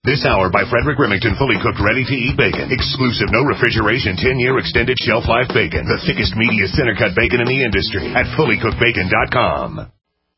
This hour by Frederick Remington, fully cooked, ready-to-eat bacon. Exclusive, no refrigeration, 10-year extended shelf life bacon. The thickest, meatiest center-cut bacon in the industry at fullycookedbacon.com.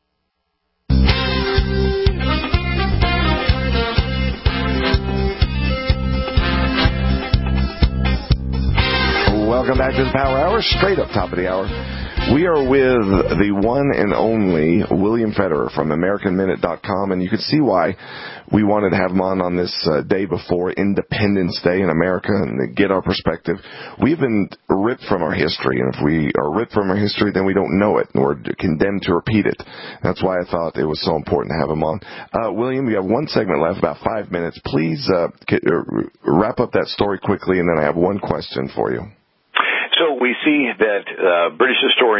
Welcome back to the Power Hour, straight up top of the hour. We are with the one and only William Federer from AmericanMinute.com, and you can see why we wanted to have him on this day before Independence Day in America and get our perspective. We've been ripped from our history, and if we are ripped from our history, then we don't know it, and we're condemned to repeat it. That's why I thought it was so important to have him on. William, we have one segment left, about 5 minutes. Please wrap up that story quickly, and then I have one question for you. So we see that British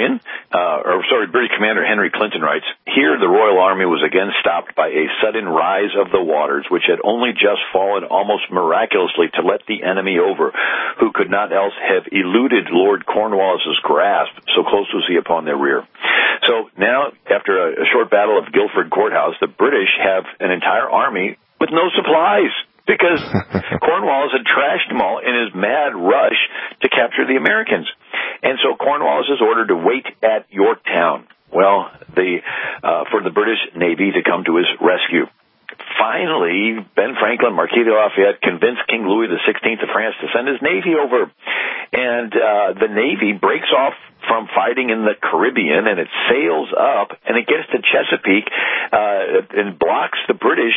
Commander Henry Clinton writes, "Here the Royal Army was again stopped by a sudden rise of the waters, which had only just fallen almost miraculously to let the enemy over, who could not else have eluded Lord Cornwallis's grasp, so close was he upon their rear." So now, after a short battle of Guildford Courthouse, the British have an entire army with no supplies, because Cornwallis had trashed them all in his mad rush to capture the Americans. And so Cornwallis is ordered to wait at Yorktown, for the British Navy to come to his rescue. Finally, Ben Franklin, Marquis de Lafayette, convinced King Louis XVI of France to send his navy over. And the navy breaks off from fighting in the Caribbean, and it sails up, and it gets to Chesapeake and blocks the British.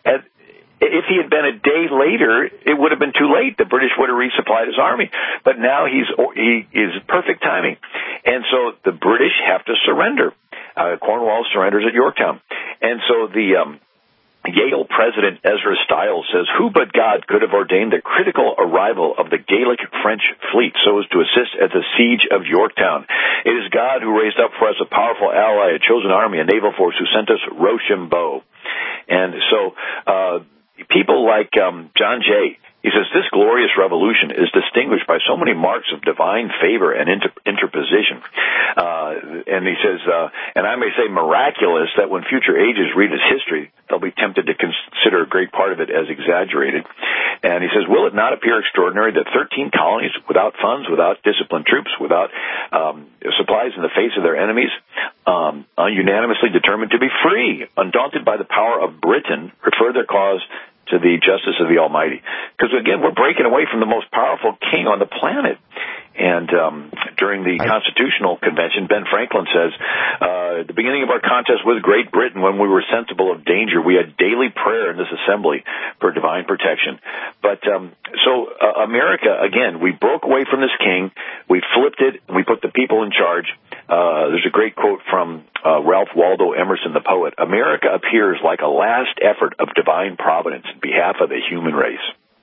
If he had been a day later, it would have been too late. The British would have resupplied his army. But now he is perfect timing. And so the British have to surrender. Cornwallis surrenders at Yorktown. And so the Yale president Ezra Stiles says, "Who but God could have ordained the critical arrival of the Gallic French fleet so as to assist at the siege of Yorktown? It is God who raised up for us a powerful ally, a chosen army, a naval force who sent us Rochambeau." And so people like John Jay, he says, "This glorious revolution is distinguished by so many marks of divine favor and interposition." And he says, and I may say miraculous, that when future ages read its history, they'll be tempted to consider a great part of it as exaggerated. And he says, "Will it not appear extraordinary that 13 colonies, without funds, without disciplined troops, without supplies in the face of their enemies, unanimously determined to be free, undaunted by the power of Britain, refer their cause to the justice of the Almighty?" Because, again, we're breaking away from the most powerful king on the planet. And during the Constitutional Convention, Ben Franklin says, "At the beginning of our contest with Great Britain, when we were sensible of danger, we had daily prayer in this assembly for divine protection." But so America, again, we broke away from this king, we flipped it, and we put the people in charge. There's a great quote from Ralph Waldo Emerson, the poet: "America appears like a last effort of divine providence in behalf of the human race."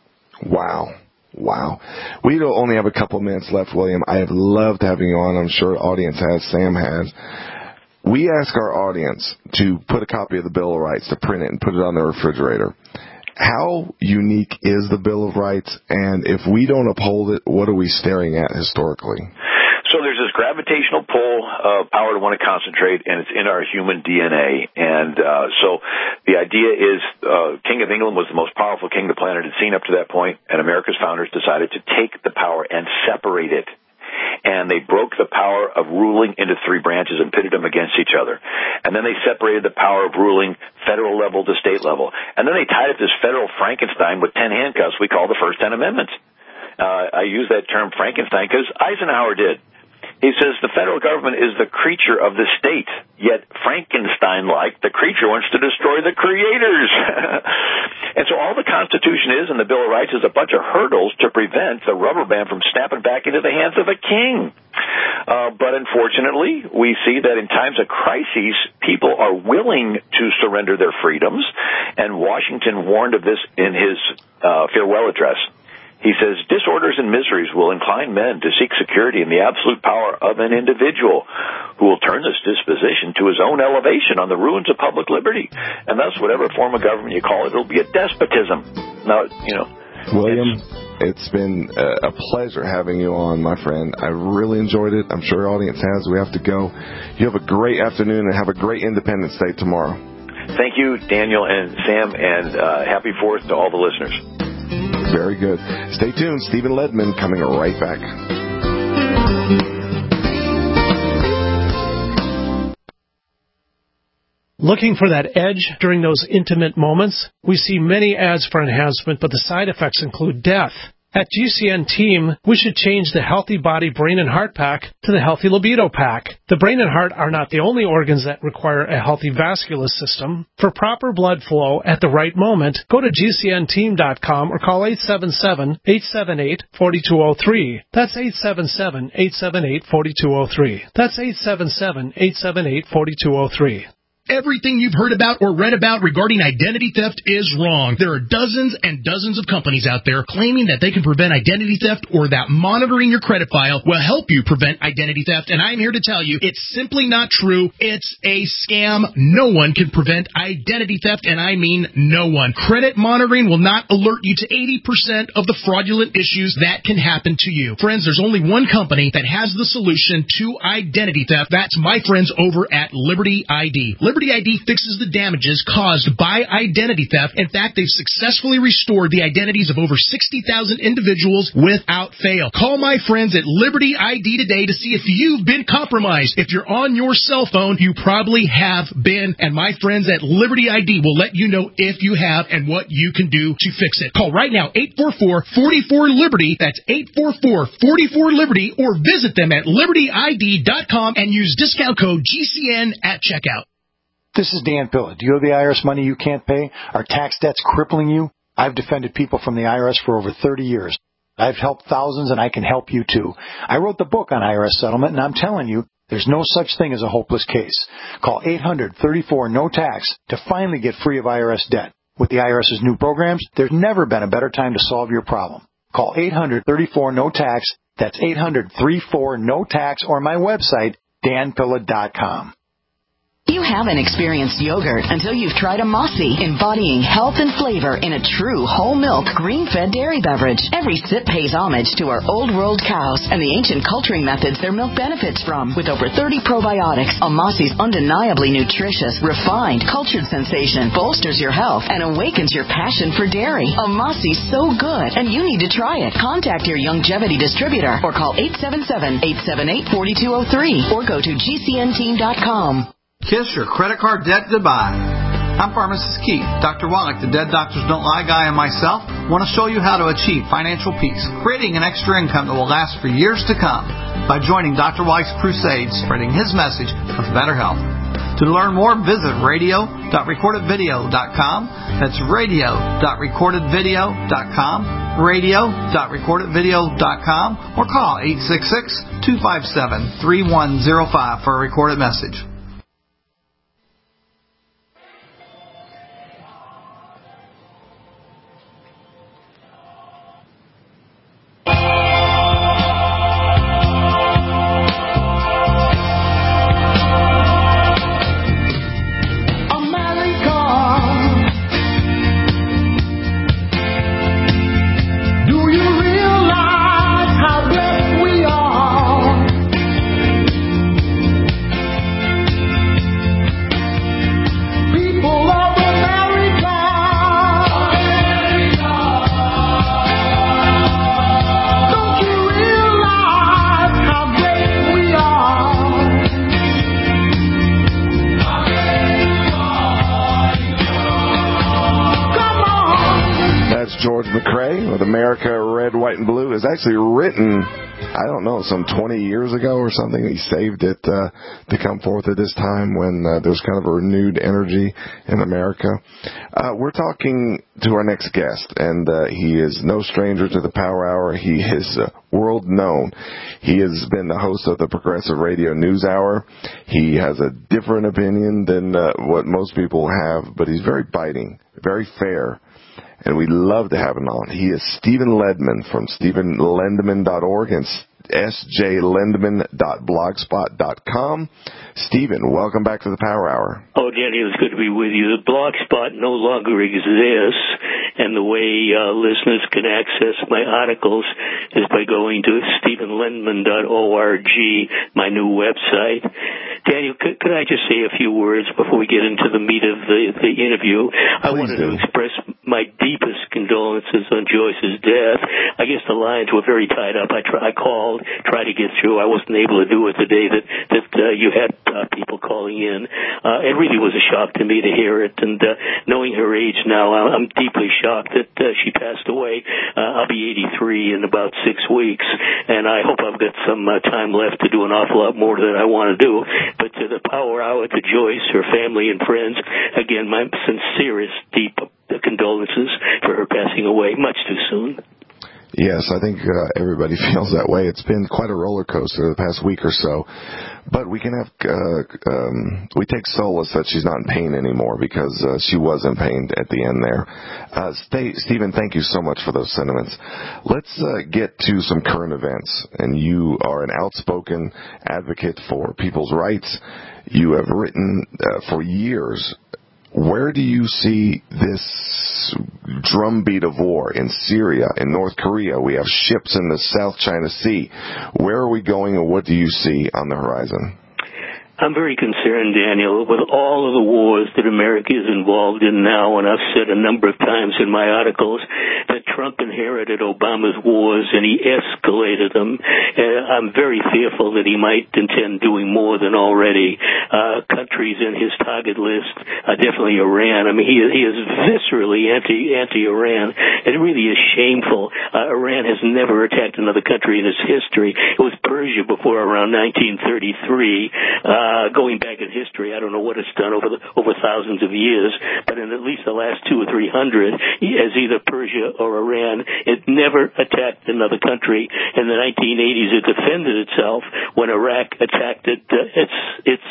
Wow. We only have a couple minutes left, William. I have loved having you on. I'm sure the audience has. Sam has. We ask our audience to put a copy of the Bill of Rights, to print it and put it on their refrigerator. How unique is the Bill of Rights? And if we don't uphold it, what are we staring at historically? So there's this gravitational pull power to want to concentrate, and it's in our human DNA. And so the idea is King of England was the most powerful king the planet had seen up to that point, and America's founders decided to take the power and separate it. And they broke the power of ruling into three branches and pitted them against each other. And then they separated the power of ruling federal level to state level. And then they tied up this federal Frankenstein with 10 handcuffs we call the first 10 amendments. I use that term Frankenstein because Eisenhower did. He says the federal government is the creature of the state, yet Frankenstein-like, the creature wants to destroy the creators. And so all the Constitution is, and the Bill of Rights, is a bunch of hurdles to prevent the rubber band from snapping back into the hands of a king. But unfortunately, we see that in times of crises, people are willing to surrender their freedoms, and Washington warned of this in his farewell address. He says, "Disorders and miseries will incline men to seek security in the absolute power of an individual who will turn this disposition to his own elevation on the ruins of public liberty. And thus, whatever form of government you call it, it'll be a despotism." Now, William, it's been a pleasure having you on, my friend. I really enjoyed it. I'm sure our audience has. We have to go. You have a great afternoon and have a great Independence Day tomorrow. Thank you, Daniel and Sam, and happy 4th to all the listeners. Very good. Stay tuned. Stephen Ledman coming right back. Looking for that edge during those intimate moments? We see many ads for enhancement, but the side effects include death. At GCN Team, we should change the Healthy Body Brain and Heart Pack to the Healthy Libido Pack. The brain and heart are not the only organs that require a healthy vascular system. For proper blood flow at the right moment, go to GCNteam.com or call 877-878-4203. That's 877-878-4203. That's 877-878-4203. Everything you've heard about or read about regarding identity theft is wrong. There are dozens and dozens of companies out there claiming that they can prevent identity theft or that monitoring your credit file will help you prevent identity theft, and I'm here to tell you it's simply not true. It's a scam. No one can prevent identity theft, and I mean no one. Credit monitoring will not alert you to 80% of the fraudulent issues that can happen to you. Friends, there's only one company that has the solution to identity theft. That's my friends over at Liberty ID. Liberty ID fixes the damages caused by identity theft. In fact, they've successfully restored the identities of over 60,000 individuals without fail. Call my friends at Liberty ID today to see if you've been compromised. If you're on your cell phone, you probably have been, and my friends at Liberty ID will let you know if you have and what you can do to fix it. Call right now, 844-44-LIBERTY. That's 844-44-LIBERTY, or visit them at libertyid.com and use discount code GCN at checkout. This is Dan Pilla. Do you owe the IRS money you can't pay? Are tax debts crippling you? I've defended people from the IRS for over 30 years. I've helped thousands, and I can help you too. I wrote the book on IRS settlement, and I'm telling you, there's no such thing as a hopeless case. Call 800-34-NO-TAX to finally get free of IRS debt. With the IRS's new programs, there's never been a better time to solve your problem. Call 800-34-NO-TAX. That's 800-34-NO-TAX, or my website, danpilla.com. You haven't experienced yogurt until you've tried a Mossy, embodying health and flavor in a true whole milk, green-fed dairy beverage. Every sip pays homage to our old world cows and the ancient culturing methods their milk benefits from. With over 30 probiotics, a Mossy's undeniably nutritious, refined, cultured sensation bolsters your health and awakens your passion for dairy. A Mossy's so good, and you need to try it. Contact your Youngevity distributor or call 877-878-4203 or go to GCNteam.com. Kiss your credit card debt goodbye. I'm Pharmacist Keith. Dr. Wallach, the Dead Doctors Don't Lie guy, and myself want to show you how to achieve financial peace, creating an extra income that will last for years to come by joining Dr. Wallach's crusade, spreading his message of better health. To learn more, visit radio.recordedvideo.com. That's radio.recordedvideo.com, radio.recordedvideo.com, or call 866-257-3105 for a recorded message. George McCrae with America Red, White, and Blue is actually written, I don't know, some 20 years ago or something. He saved it to come forth at this time when there's kind of a renewed energy in America. We're talking to our next guest, and he is no stranger to the Power Hour. He is world known. He has been the host of the Progressive Radio News Hour. He has a different opinion than what most people have, but he's very biting, very fair. And we'd love to have him on. He is Stephen Ledman from StephenLendman.org and sjlendman.blogspot.com. Stephen, welcome back to the Power Hour. Oh, Danny, it was good to be with you. The Blogspot no longer exists, and the way listeners can access my articles is by going to StephenLendman.org, my new website. Daniel, could I just say a few words before we get into the meat of the interview? I wanted to express my deepest condolences on Joyce's death. I guess the lines were very tied up. I called, tried to get through. I wasn't able to do it the day that you had people calling in. It really was a shock to me to hear it, and knowing her age now, I'm deeply shocked that she passed away. I'll be 83 in about 6 weeks, and I hope I've got some time left to do an awful lot more that I want to do. But to the Power Hour, to Joyce, her family and friends, again, my sincerest, deep condolences for her passing away much too soon. Yes, I think everybody feels that way. It's been quite a roller coaster the past week or so. But we can have, we take solace that she's not in pain anymore, because she was in pain at the end there. Stephen, thank you so much for those sentiments. Let's get to some current events. And you are an outspoken advocate for people's rights. You have written for years. Where do you see this drumbeat of war in Syria, in North Korea? We have ships in the South China Sea. Where are we going, and what do you see on the horizon? I'm very concerned, Daniel, with all of the wars that America is involved in now, and I've said a number of times in my articles that Trump inherited Obama's wars and he escalated them. I'm very fearful that he might intend doing more than already. Countries in his target list are definitely Iran. I mean, he is viscerally anti-Iran. It really is shameful. Iran has never attacked another country in its history. It was Persia before around 1933. Going back in history, I don't know what it's done over thousands of years, but in at least the last 200 or 300, as either Persia or Iran, it never attacked another country. In the 1980s, it defended itself when Iraq attacked its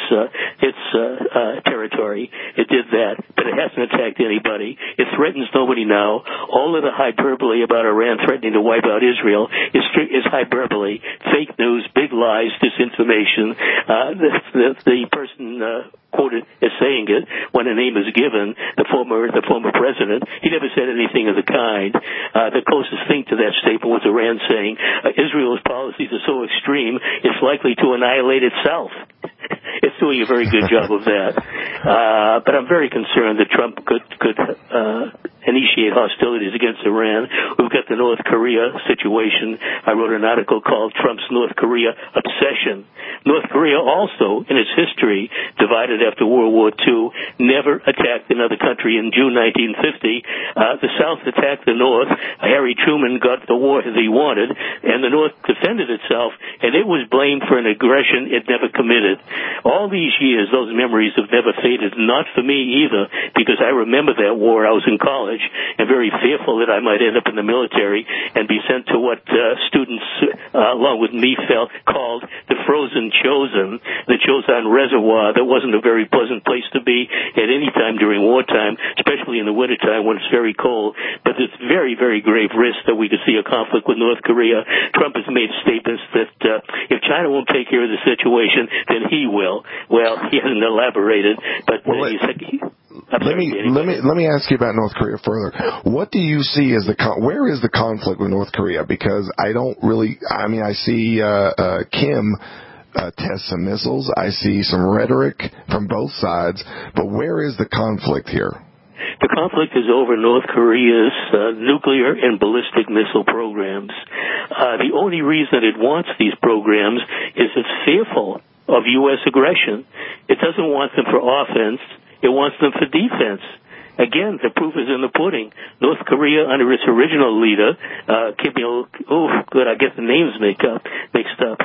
territory. It did that, but it hasn't attacked anybody. It threatens nobody now. All of the hyperbole about Iran threatening to wipe out Israel is hyperbole, fake news, big lies, disinformation. The person quoted as saying it when a name is given, the former president, he never said anything of the kind. The closest thing to that statement was Iran saying Israel's policies are so extreme it's likely to annihilate itself. It's doing a very good job of that. But I'm very concerned that Trump could initiate hostilities against Iran. We've got the North Korea situation. I wrote an article called Trump's North Korea Obsession. North Korea also, in its history, divided after World War II, never attacked another country. In June 1950, the South attacked the North. Harry Truman got the war that he wanted, and the North defended itself, and it was blamed for an aggression it never committed. All these years, those memories have never faded, not for me either, because I remember that war. I was in college and very fearful that I might end up in the military and be sent to what students, along with me, called the frozen Chosin, the Chosin Reservoir. That wasn't a very pleasant place to be at any time during wartime, especially in the wintertime when it's very cold. But there's very, very grave risk that we could see a conflict with North Korea. Trump has made statements that if China won't take care of the situation, then he will. Well, he hasn't elaborated, but he said... Let me ask you about North Korea further. What do you see as where is the conflict with North Korea? Because I see Kim test some missiles. I see some rhetoric from both sides, but where is the conflict here? The conflict is over North Korea's nuclear and ballistic missile programs. The only reason it wants these programs is it's fearful of U.S. aggression. It doesn't want them for offense. It wants them for defense. Again, the proof is in the pudding. North Korea, under its original leader, Kim Il, I get the names mixed up.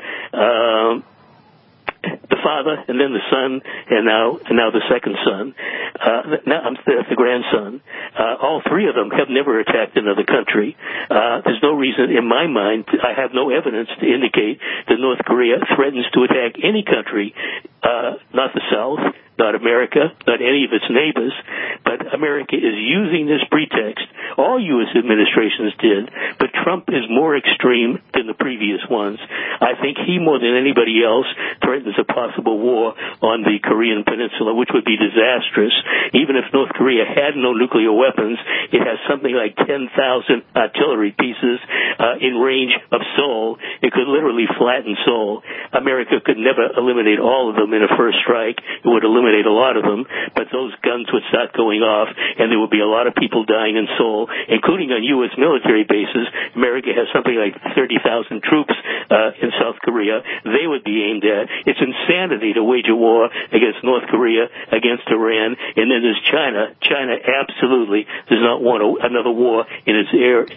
The father, and then the son, and now the second son. The grandson. All three of them have never attacked another country. There's no reason, in my mind, I have no evidence to indicate that North Korea threatens to attack any country, not the South, not America, not any of its neighbors, but America is using this pretext. All U.S. administrations did, but Trump is more extreme than the previous ones. I think he, more than anybody else, threatens a possible war on the Korean Peninsula, which would be disastrous. Even if North Korea had no nuclear weapons, it has something like 10,000 artillery pieces in range of Seoul. It could literally flatten Seoul. America could never eliminate all of them, them in a first strike. It would eliminate a lot of them, but those guns would start going off, and there would be a lot of people dying in Seoul, including on U.S. military bases. America has something like 30,000 troops in South Korea. They would be aimed at. It's insanity to wage a war against North Korea, against Iran, and then there's China. China absolutely does not want another war in its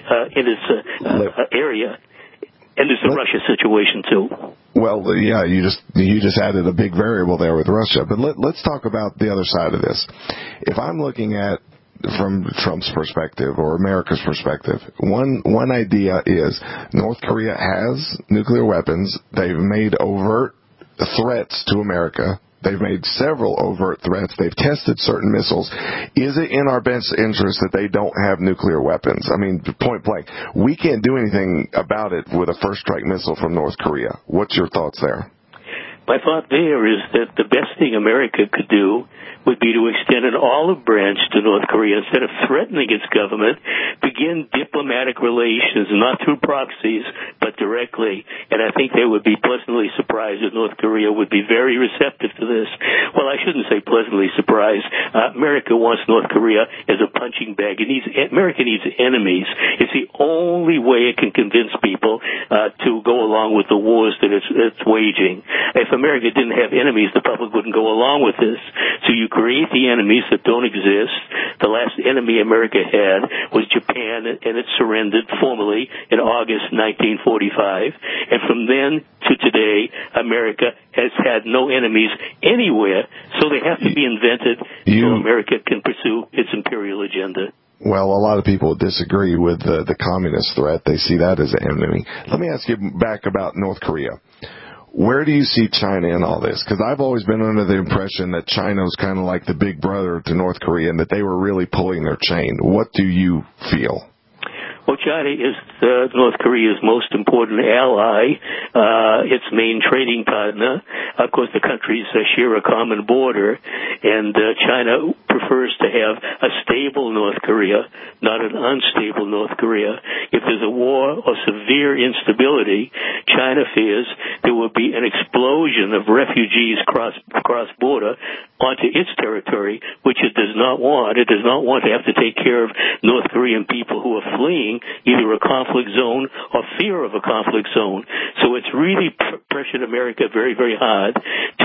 area. And there's the Russia situation too. Well, yeah, you just added a big variable there with Russia. But let's talk about the other side of this. If I'm looking at from Trump's perspective or America's perspective, one idea is North Korea has nuclear weapons. They've made overt threats to America. They've made several overt threats. They've tested certain missiles. Is it in our best interest that they don't have nuclear weapons? I mean, point blank. We can't do anything about it with a first strike missile from North Korea. What's your thoughts there? My thought there is that the best thing America could do would be to extend an olive branch to North Korea. Instead of threatening its government, begin diplomatic relations, not through proxies, but directly. And I think they would be pleasantly surprised that North Korea would be very receptive to this. Well, I shouldn't say pleasantly surprised. America wants North Korea as a punching bag. America needs enemies. It's the only way it can convince people to go along with the wars that it's waging. If America didn't have enemies, the public wouldn't go along with this. So you create the enemies that don't exist. The last enemy America had was Japan, and it surrendered formally in August 1945. And from then to today, America has had no enemies anywhere, so they have to be invented so America can pursue its imperial agenda. Well, a lot of people disagree with the communist threat. They see that as an enemy. Let me ask you back about North Korea. Where do you see China in all this? Because I've always been under the impression that China was kind of like the big brother to North Korea and that they were really pulling their chain. What do you feel? Well, China is North Korea's most important ally, its main trading partner. Of course, the countries share a common border, and China prefers to have a stable North Korea, not an unstable North Korea. If there's a war or severe instability, China fears there will be an explosion of refugees cross-border onto its territory, which it does not want. It does not want to have to take care of North Korean people who are fleeing either a conflict zone or fear of a conflict zone. So it's really pressured America very, very hard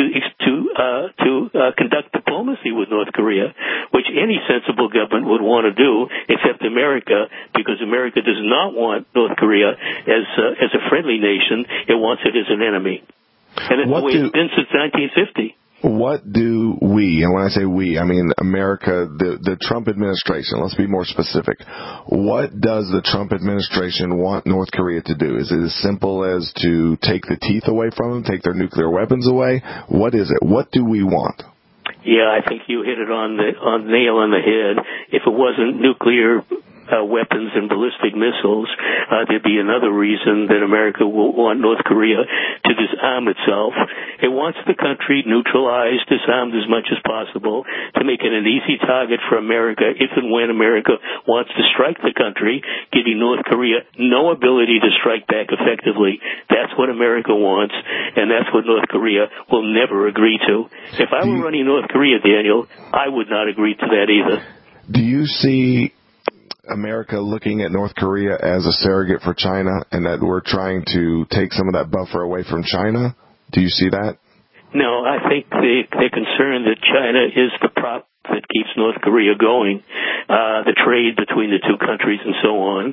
to conduct diplomacy with North Korea, which any sensible government would want to do, except America, because America does not want North Korea as a friendly nation. It wants it as an enemy. And it's the way it's been since 1950. What do we, and when I say we, I mean America, the Trump administration, let's be more specific. What does the Trump administration want North Korea to do? Is it as simple as to take the teeth away from them, take their nuclear weapons away? What is it? What do we want? Yeah, I think you hit it on the nail on the head. If it wasn't nuclear weapons and ballistic missiles, there'd be another reason that America will want North Korea to disarm itself. It wants the country neutralized, disarmed as much as possible, to make it an easy target for America if and when America wants to strike the country, giving North Korea no ability to strike back effectively. That's what America wants, and that's what North Korea will never agree to. If I were running North Korea, Daniel, I would not agree to that either. Do you see America looking at North Korea as a surrogate for China and that we're trying to take some of that buffer away from China? Do you see that? No, I think they're concerned that China is the prop that keeps North Korea going, the trade between the two countries and so on.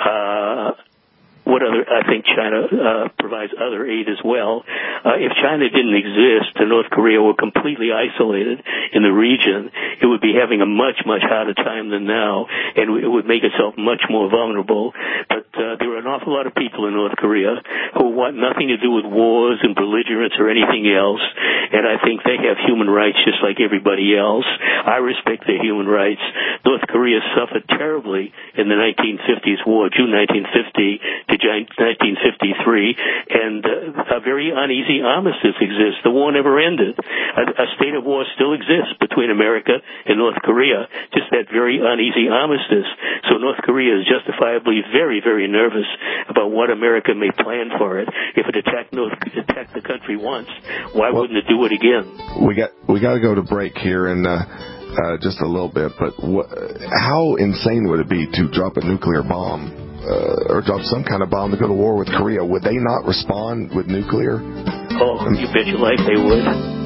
I think China provides other aid as well. If China didn't exist and North Korea were completely isolated in the region, it would be having a much, much harder time than now, and it would make itself much more vulnerable. But there are an awful lot of people in North Korea who want nothing to do with wars and belligerence or anything else, and I think they have human rights just like everybody else. I respect their human rights. North Korea suffered terribly in the 1950s war, June 1950, to 1953, and a very uneasy armistice exists. The war never ended. A state of war still exists between America and North Korea, just that very uneasy armistice. So North Korea is justifiably very, very nervous about what America may plan for it. If it attacked the country once, why wouldn't it do it again? We got to go to break here in just a little bit, but how insane would it be to drop a nuclear bomb or drop some kind of bomb to go to war with Korea? Would they not respond with nuclear? Oh, you bet your life they would.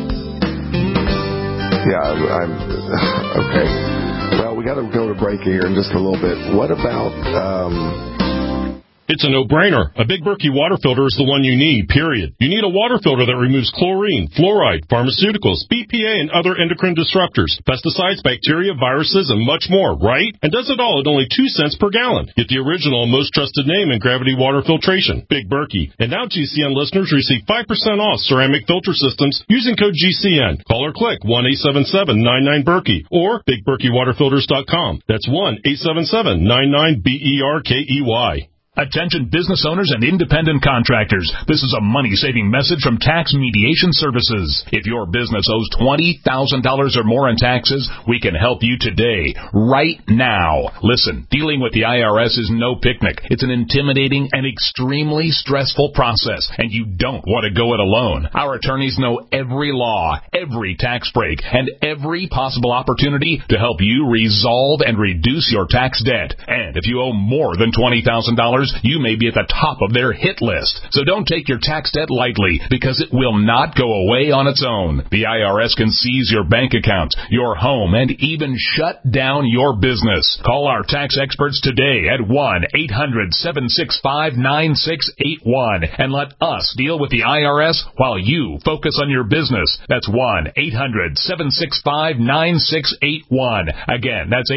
Yeah, I'm okay. Well, we got to go to break here in just a little bit. What about... It's a no-brainer. A Big Berkey water filter is the one you need, period. You need a water filter that removes chlorine, fluoride, pharmaceuticals, BPA, and other endocrine disruptors, pesticides, bacteria, viruses, and much more, right? And does it all at only 2 cents per gallon. Get the original and most trusted name in gravity water filtration, Big Berkey. And now GCN listeners receive 5% off ceramic filter systems using code GCN. Call or click 1-877-99-BERKEY or BigBerkeyWaterFilters.com. That's 1-877-99-BERKEY. Attention business owners and independent contractors. This is a money-saving message from Tax Mediation Services. If your business owes $20,000 or more in taxes, we can help you today, right now. Listen, dealing with the IRS is no picnic. It's an intimidating and extremely stressful process, and you don't want to go it alone. Our attorneys know every law, every tax break, and every possible opportunity to help you resolve and reduce your tax debt. And if you owe more than $20,000, you may be at the top of their hit list. So don't take your tax debt lightly, because it will not go away on its own. The IRS can seize your bank account, your home, and even shut down your business. Call our tax experts today at 1-800-765-9681 and let us deal with the IRS while you focus on your business. That's 1-800-765-9681. Again, that's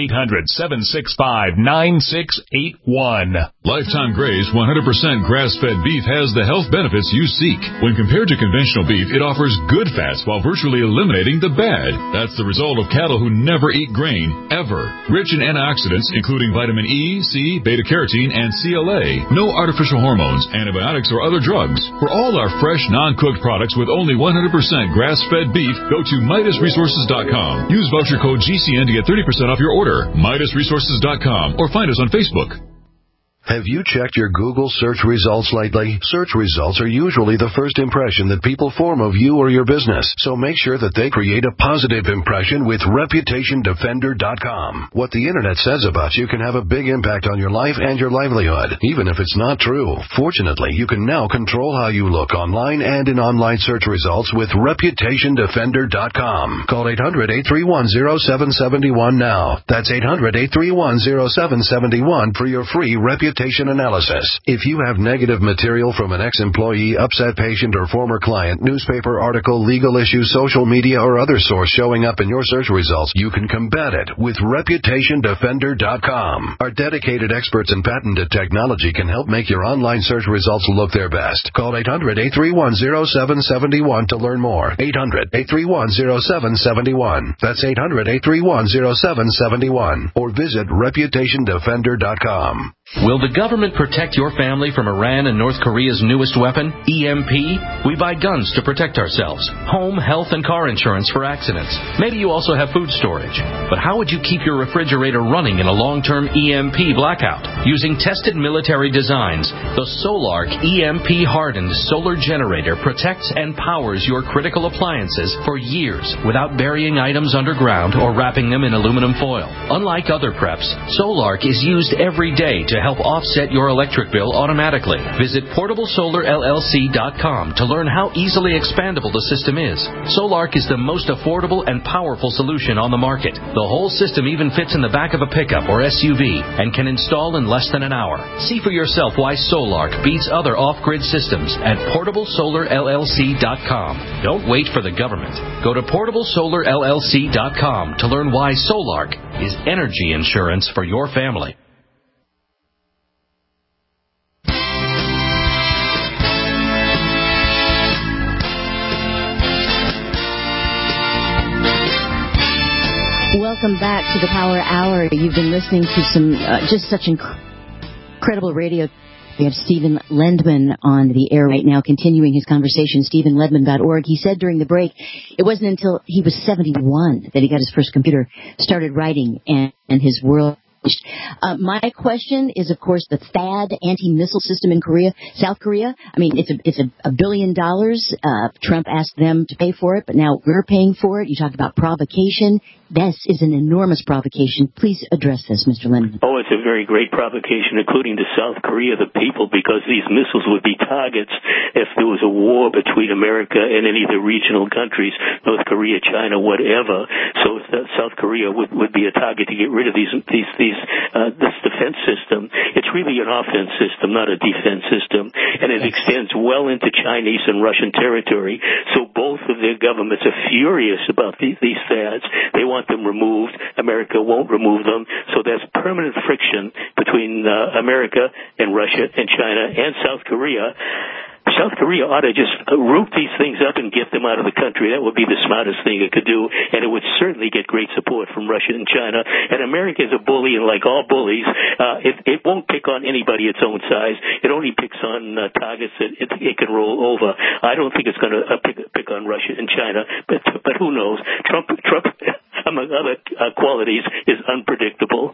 800-765-9681. Lifetime Graze 100% grass-fed beef has the health benefits you seek. When compared to conventional beef, it offers good fats while virtually eliminating the bad. That's the result of cattle who never eat grain, ever. Rich in antioxidants, including vitamin E, C, beta-carotene, and CLA. No artificial hormones, antibiotics, or other drugs. For all our fresh, non-cooked products with only 100% grass-fed beef, go to MidasResources.com. Use voucher code GCN to get 30% off your order. MidasResources.com or find us on Facebook. Have you checked your Google search results lately? Search results are usually the first impression that people form of you or your business, so make sure that they create a positive impression with ReputationDefender.com. What the Internet says about you can have a big impact on your life and your livelihood, even if it's not true. Fortunately, you can now control how you look online and in online search results with ReputationDefender.com. Call 800-831-0771 now. That's 800-831-0771 for your free reputation analysis. If you have negative material from an ex-employee, upset patient, or former client, newspaper article, legal issue, social media, or other source showing up in your search results, you can combat it with ReputationDefender.com. Our dedicated experts in patented technology can help make your online search results look their best. Call 800-831-0771 to learn more. 800-831-0771. That's 800-831-0771. Or visit ReputationDefender.com. Will the government protect your family from Iran and North Korea's newest weapon, EMP? We buy guns to protect ourselves, home, health, and car insurance for accidents. Maybe you also have food storage. But how would you keep your refrigerator running in a long-term EMP blackout? Using tested military designs, the Solark EMP-hardened solar generator protects and powers your critical appliances for years without burying items underground or wrapping them in aluminum foil. Unlike other preps, Solark is used every day to help offset your electric bill automatically. Visit PortableSolarLLC.com to learn how easily expandable the system is. Solark is the most affordable and powerful solution on the market. The whole system even fits in the back of a pickup or SUV and can install in less than an hour. See for yourself why Solark beats other off-grid systems at PortableSolarLLC.com. Don't wait for the government. Go to PortableSolarLLC.com to learn why Solark is energy insurance for your family. Welcome back to the Power Hour. You've been listening to some just such incredible radio We have Stephen Lendman on the air right now, continuing his conversation, StephenLendman.org. He said during the break, it wasn't until he was 71 that he got his first computer, started writing, and his world. My question is, of course, the THAAD anti-missile system in South Korea. I mean, it's $1 billion. Trump asked them to pay for it, but now we're paying for it. You talked about provocation. This is an enormous provocation. Please address this, Mr. Lendman. Oh, it's a very great provocation, including to South Korea, the people, because these missiles would be targets if there was a war between America and any of the regional countries, North Korea, China, whatever. So South Korea would be a target to get rid of this defense system. It's really an offense system, not a defense system, and it extends well into Chinese and Russian territory. So both of their governments are furious about these THAADs. They want them removed. America won't remove them. So there's permanent friction between America and Russia and China and South Korea. South Korea ought to just root these things up and get them out of the country. That would be the smartest thing it could do, and it would certainly get great support from Russia and China. And America is a bully, and like all bullies, it won't pick on anybody its own size. It only picks on targets that it can roll over. I don't think it's going to pick on Russia and China, but who knows? Trump, among other qualities, is unpredictable.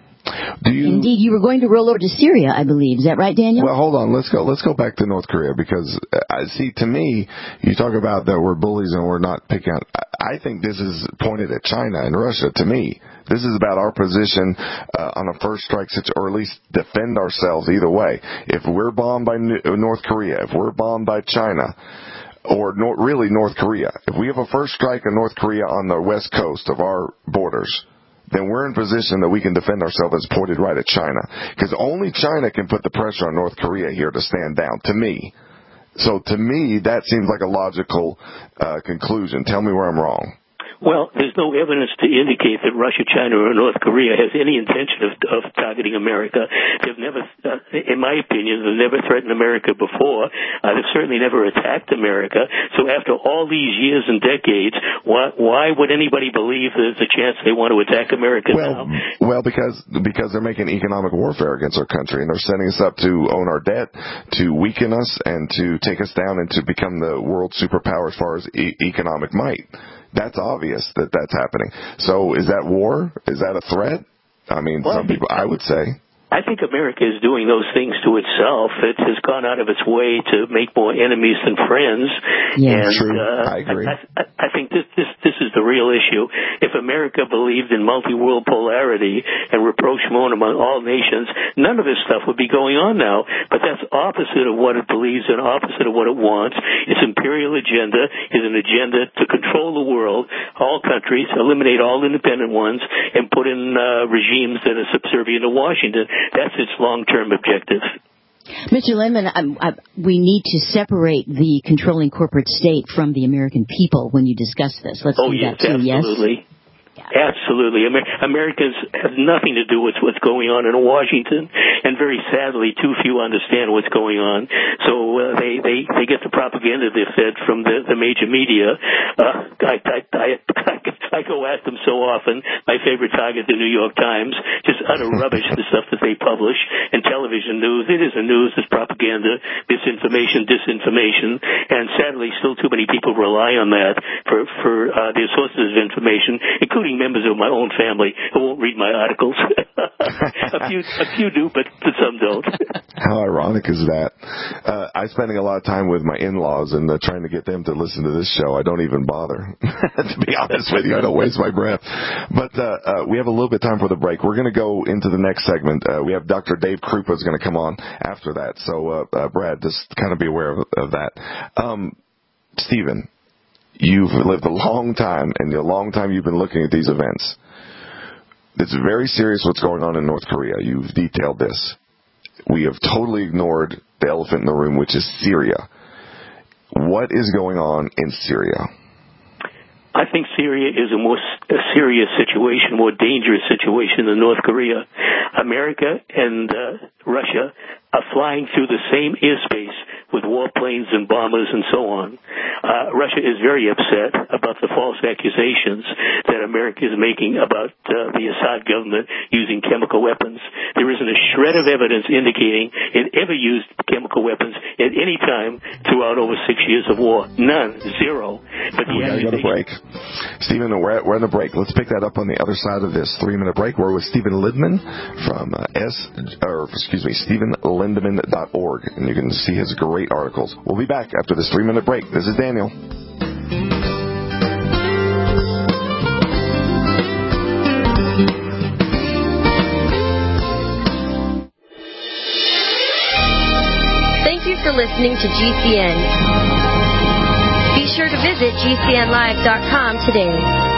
Indeed, you were going to roll over to Syria, I believe. Is that right, Daniel? Well, hold on. Let's go back to North Korea, because to me, you talk about that we're bullies and we're not picking on. I think this is pointed at China and Russia. To me, this is about our position on a first strike situation, or at least defend ourselves either way. If we're bombed by North Korea, if we're bombed by China, or really North Korea, if we have a first strike in North Korea on the west coast of our borders, then we're in position that we can defend ourselves as pointed right at China. Because only China can put the pressure on North Korea here to stand down, to me. So to me, that seems like a logical conclusion. Tell me where I'm wrong. Well, there's no evidence to indicate that Russia, China, or North Korea has any intention of targeting America. They've never, in my opinion, they've never threatened America before. They've certainly never attacked America. So after all these years and decades, why would anybody believe there's a chance they want to attack America now? Well, because they're making economic warfare against our country, and they're setting us up to own our debt, to weaken us, and to take us down and to become the world superpower as far as economic might. That's obvious that that's happening. So is that war? Is that a threat? I mean, some people, I would say. I think America is doing those things to itself. It has gone out of its way to make more enemies than friends. Yeah, and, true. I agree. I think this is the real issue. If America believed in multi-world polarity and rapprochement among all nations, none of this stuff would be going on now. But that's opposite of what it believes and opposite of what it wants. Its imperial agenda is an agenda to control the world, all countries, eliminate all independent ones, and put in regimes that are subservient to Washington. That's its long-term objective. Mr. Lendman, we need to separate the controlling corporate state from the American people when you discuss this. Let's do that too, absolutely. Yes? Absolutely. Americans have nothing to do with what's going on in Washington, and very sadly, too few understand what's going on. So they get the propaganda they're fed from the major media. I go at them so often. My favorite target, the New York Times, just utter rubbish, the stuff that they publish, and television news. It isn't news, it's propaganda, disinformation, and sadly, still too many people rely on that for their sources of information, including members of my own family who won't read my articles. a few do, but some don't. How ironic is that? I'm spending a lot of time with my in-laws and trying to get them to listen to this show. I don't even bother. To be honest with you, I don't waste my breath. But we have a little bit of time for the break. We're going to go into the next segment. We have Dr. Dave Krupa is going to come on after that. So, Brad, just kind of be aware of that. Stephen, you've lived a long time, and a long time you've been looking at these events. It's very serious what's going on in North Korea. You've detailed this. We have totally ignored the elephant in the room, which is Syria. What is going on in Syria? I think Syria is a more serious situation, more dangerous situation than North Korea. America and Russia are flying through the same airspace with warplanes and bombers and so on. Russia is very upset about the false accusations that America is making about the Assad government using chemical weapons. There isn't a shred of evidence indicating it ever used chemical weapons at any time throughout over 6 years of war. None. Zero. But we got to go to break. Stephen, we're on a break. Let's pick that up on the other side of this 3-minute break. We're with Stephen Lindman from StephenLindman.org, and you can see his great articles. We'll be back after this 3-minute break. This is Daniel. Thank you for listening to GCN. Be sure to visit GCNlive.com today.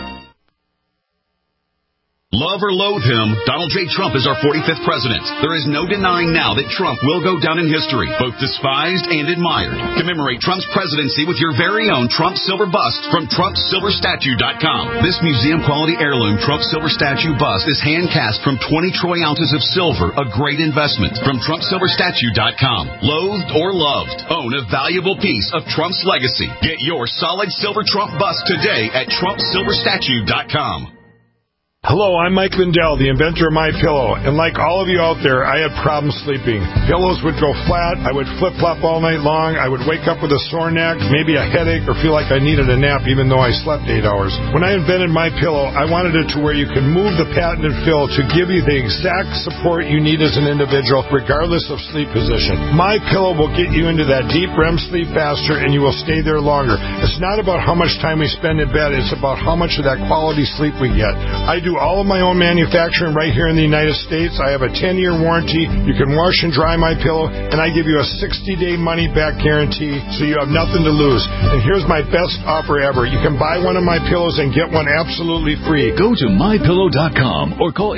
Love or loathe him, Donald J. Trump is our 45th president. There is no denying now that Trump will go down in history, both despised and admired. Commemorate Trump's presidency with your very own Trump Silver bust from TrumpSilverStatue.com. This museum-quality heirloom Trump Silver Statue bust is hand-cast from 20 troy ounces of silver, a great investment. From TrumpSilverStatue.com. Loathed or loved, own a valuable piece of Trump's legacy. Get your solid silver Trump bust today at TrumpSilverStatue.com. Hello, I'm Mike Lindell, the inventor of MyPillow, and like all of you out there, I had problems sleeping. Pillows would go flat, I would flip-flop all night long, I would wake up with a sore neck, maybe a headache, or feel like I needed a nap even though I slept 8 hours. When I invented MyPillow, I wanted it to where you can move the patented fill to give you the exact support you need as an individual, regardless of sleep position. MyPillow will get you into that deep REM sleep faster, and you will stay there longer. It's not about how much time we spend in bed, it's about how much of that quality sleep we get. I do all of my own manufacturing right here in the United States. I have a 10-year warranty. You can wash and dry my pillow, and I give you a 60-day money-back guarantee, so you have nothing to lose. And here's my best offer ever. You can buy one of my pillows and get one absolutely free. Go to MyPillow.com or call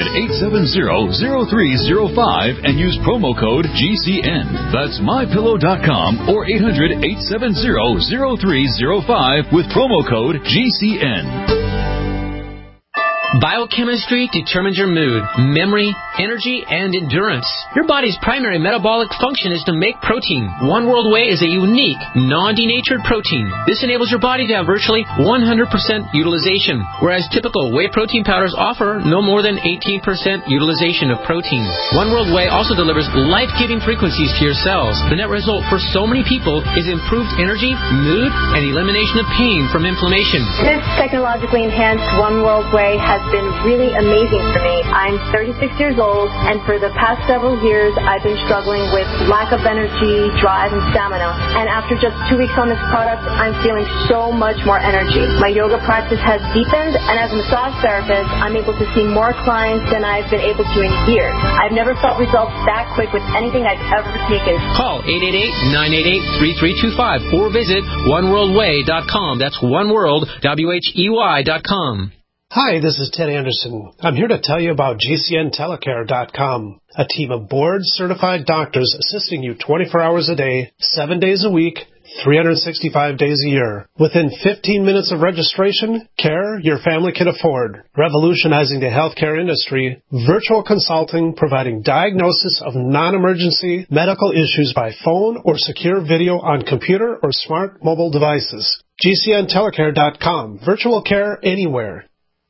800-870-0305 and use promo code GCN. That's MyPillow.com or 800-870-0305 with promo code GCN. Biochemistry determines your mood, memory, energy, and endurance. Your body's primary metabolic function is to make protein. One World Whey is a unique, non-denatured protein. This enables your body to have virtually 100% utilization, whereas typical whey protein powders offer no more than 18% utilization of protein. One World Whey also delivers life-giving frequencies to your cells. The net result for so many people is improved energy, mood, and elimination of pain from inflammation. This technologically enhanced One World Whey has been really amazing for me. I'm 36 years old, and for the past several years, I've been struggling with lack of energy, drive, and stamina. And after just 2 weeks on this product, I'm feeling so much more energy. My yoga practice has deepened, and as a massage therapist, I'm able to see more clients than I've been able to in years. I've never felt results that quick with anything I've ever taken. Call 888-988-3325 or visit oneworldwhey.com. That's oneworld, WHEY.com. Hi, this is Ted Anderson. I'm here to tell you about GCNtelecare.com, a team of board-certified doctors assisting you 24 hours a day, 7 days a week, 365 days a year. Within 15 minutes of registration, care your family can afford. Revolutionizing the healthcare industry, virtual consulting providing diagnosis of non-emergency medical issues by phone or secure video on computer or smart mobile devices. GCNtelecare.com, virtual care anywhere.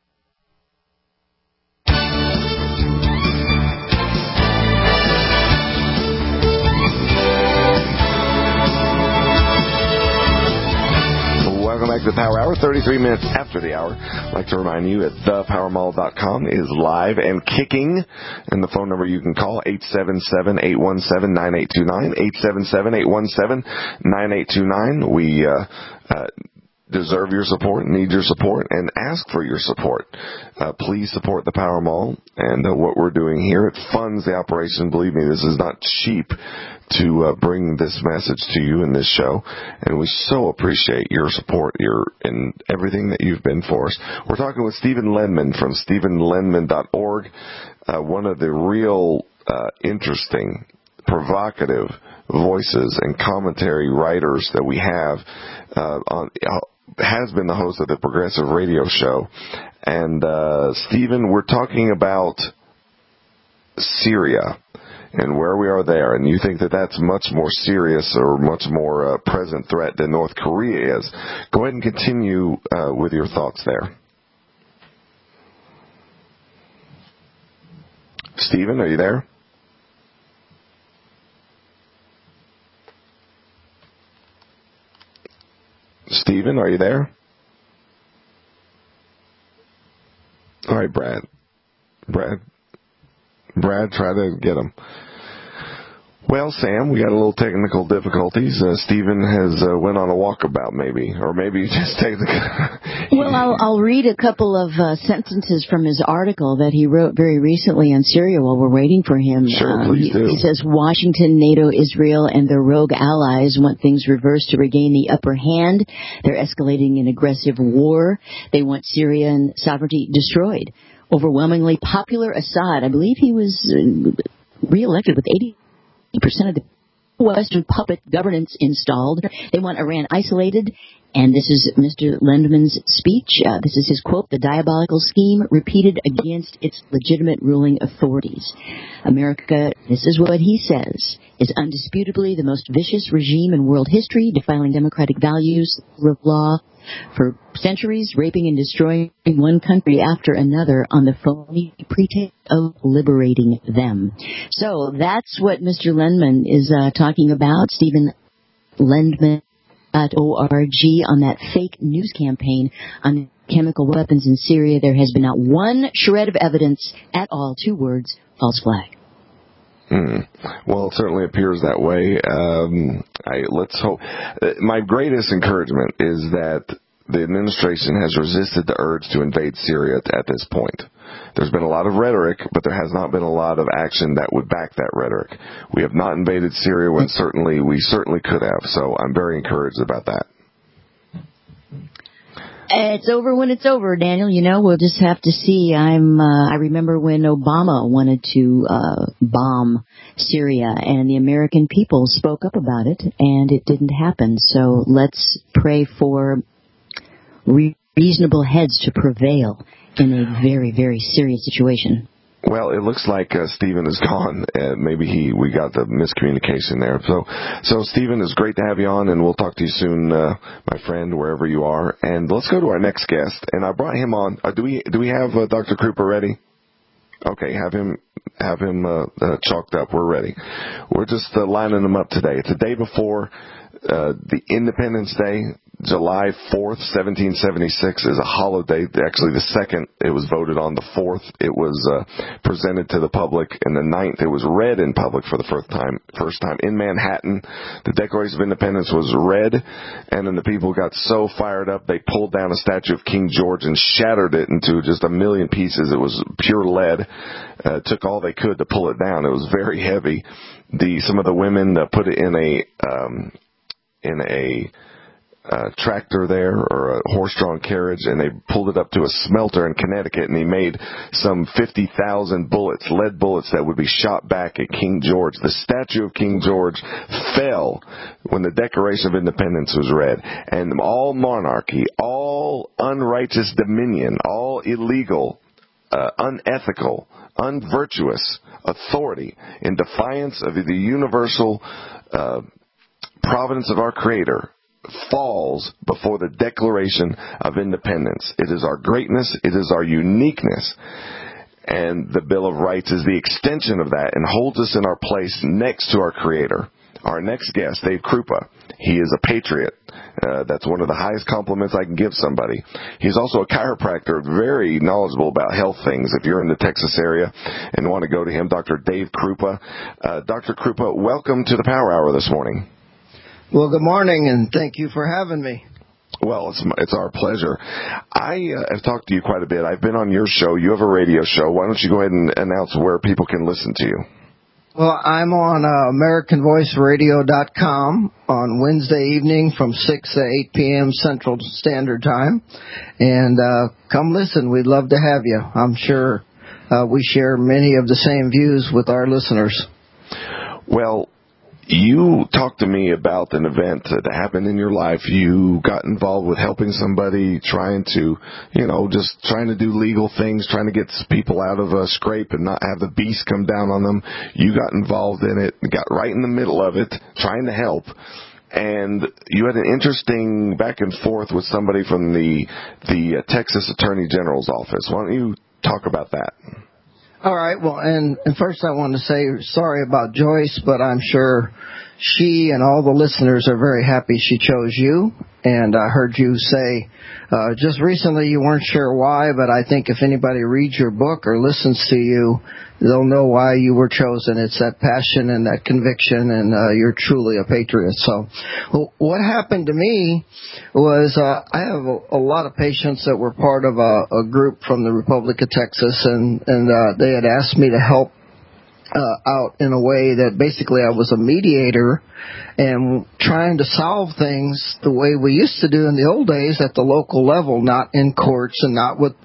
Welcome back to the Power Hour, 33 minutes after the hour. I'd like to remind you that thepowermall.com is live and kicking, and the phone number you can call, 877-817-9829, 877-817-9829. We deserve your support, need your support, and ask for your support. Please support the Power Mall and what we're doing here. It funds the operation. Believe me, this is not cheap to bring this message to you in this show, and we so appreciate your support in everything that you've been for us. We're talking with Stephen Lindman from StephenLindman.org, one of the real interesting, provocative voices and commentary writers that we have has been the host of the Progressive Radio Show. And Stephen, we're talking about Syria and where we are there, and you think that that's much more serious or much more present threat than North Korea is, go ahead and continue with your thoughts there. Stephen, are you there? Stephen, are you there? All right, Brad, try to get him. Well, Sam, we got a little technical difficulties. Stephen has went on a walkabout, maybe, or maybe just technical. Well, I'll read a couple of sentences from his article that he wrote very recently on Syria while we're waiting for him. Sure, please do. He says Washington, NATO, Israel, and their rogue allies want things reversed to regain the upper hand. They're escalating an aggressive war. They want Syrian sovereignty destroyed. Overwhelmingly popular Assad, I believe he was reelected with 80% of the Western puppet governance installed. They want Iran isolated. And this is Mr. Lendman's speech. This is his quote: "The diabolical scheme repeated against its legitimate ruling authorities. America," this is what he says, "is undisputably the most vicious regime in world history, defiling democratic values, the rule of law, for centuries, raping and destroying one country after another on the phony pretext of liberating them." So that's what Mr. Lendman is talking about. Stephen Lendman.org on that fake news campaign on chemical weapons in Syria. There has been not one shred of evidence at all. 2 words: false flag. Well, it certainly appears that way. Let's hope. My greatest encouragement is that the administration has resisted the urge to invade Syria at this point. There's been a lot of rhetoric, but there has not been a lot of action that would back that rhetoric. We have not invaded Syria when we certainly could have, so I'm very encouraged about that. It's over when it's over, Daniel. You know, we'll just have to see. I remember when Obama wanted to bomb Syria, and the American people spoke up about it, and it didn't happen. So let's pray for reasonable heads to prevail in a very, very serious situation. Well, it looks like Stephen is gone. Maybe we got the miscommunication there. So Stephen, it's great to have you on, and we'll talk to you soon, my friend, wherever you are. And let's go to our next guest. And I brought him on. Do we have Dr. Krupa ready? Okay, have him chalked up. We're ready. We're just lining them up today. It's the day before the Independence Day. July 4th, 1776 is a holiday. Actually, the 2nd, it was voted on. The 4th, it was presented to the public. And the 9th, it was read in public for the first time in Manhattan. The Declaration of Independence was read, and then the people got so fired up, they pulled down a statue of King George and shattered it into just a million pieces. It was pure lead. Took all they could to pull it down. It was very heavy. Some of the women put it in a tractor there, or a horse-drawn carriage, and they pulled it up to a smelter in Connecticut, and he made some 50,000 bullets, lead bullets, that would be shot back at King George. The statue of King George fell when the Declaration of Independence was read, and all monarchy, all unrighteous dominion, all illegal, unethical, unvirtuous authority, in defiance of the universal providence of our Creator, falls before the Declaration of Independence. It is our greatness. It is our uniqueness. And the Bill of Rights is the extension of that and holds us in our place next to our Creator. Our next guest, Dave Krupa, he is a patriot. That's one of the highest compliments I can give somebody. He's also a chiropractor, very knowledgeable about health things. If you're in the Texas area and want to go to him, Dr. Dave Krupa. Dr. Krupa, welcome to the Power Hour this morning. Well, good morning, and thank you for having me. Well, it's our pleasure. I have talked to you quite a bit. I've been on your show. You have a radio show. Why don't you go ahead and announce where people can listen to you? Well, I'm on AmericanVoiceRadio.com on Wednesday evening from 6 to 8 p.m. Central Standard Time. And come listen. We'd love to have you. I'm sure we share many of the same views with our listeners. Well, you talked to me about an event that happened in your life. You got involved with helping somebody, trying to do legal things, trying to get people out of a scrape and not have the beast come down on them. You got involved in it, got right in the middle of it, trying to help. And you had an interesting back and forth with somebody from the Texas Attorney General's office. Why don't you talk about that? All right. Well, and first I want to say sorry about Joyce, but I'm sure she and all the listeners are very happy she chose you. And I heard you say just recently you weren't sure why, but I think if anybody reads your book or listens to you, they'll know why you were chosen. It's that passion and that conviction, and you're truly a patriot. So what happened to me was I have a lot of patients that were part of a group from the Republic of Texas, and they had asked me to help out in a way that basically I was a mediator and trying to solve things the way we used to do in the old days at the local level, not in courts and not with